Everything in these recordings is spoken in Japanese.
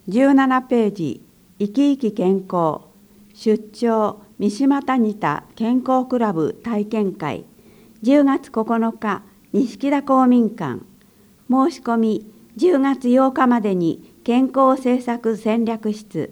17ページ、生き生き健康、出張三島谷田健康クラブ体験会、10月9日、錦田公民館、申し込み10月8日までに健康政策戦略室、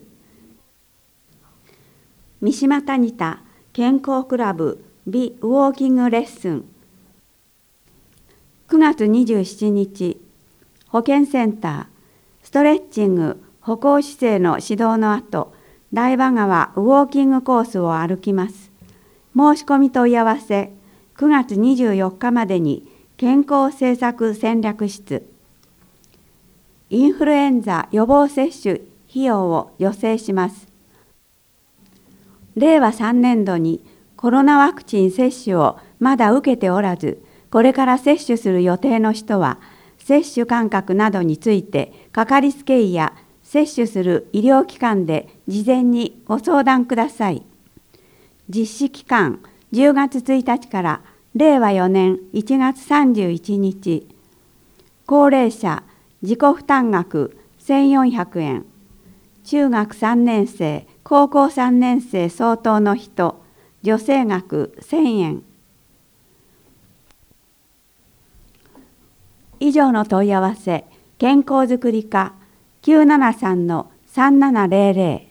三島谷田健康クラブ美ウォーキングレッスン、9月27日、保健センター、ストレッチング、歩行姿勢の指導の後、台場川ウォーキングコースを歩きます。申し込み問い合わせ、9月24日までに健康政策戦略室。インフルエンザ予防接種費用を助成します。令和3年度にコロナワクチン接種をまだ受けておらず、これから接種する予定の人は、接種間隔などについて、かかりつけ医や接種する医療機関で事前にご相談ください。実施期間、10月1日から令和4年1月31日。高齢者、自己負担額1400円。中学3年生、高校3年生相当の人、助成額1000円。以上の問い合わせ、健康づくり課973-3700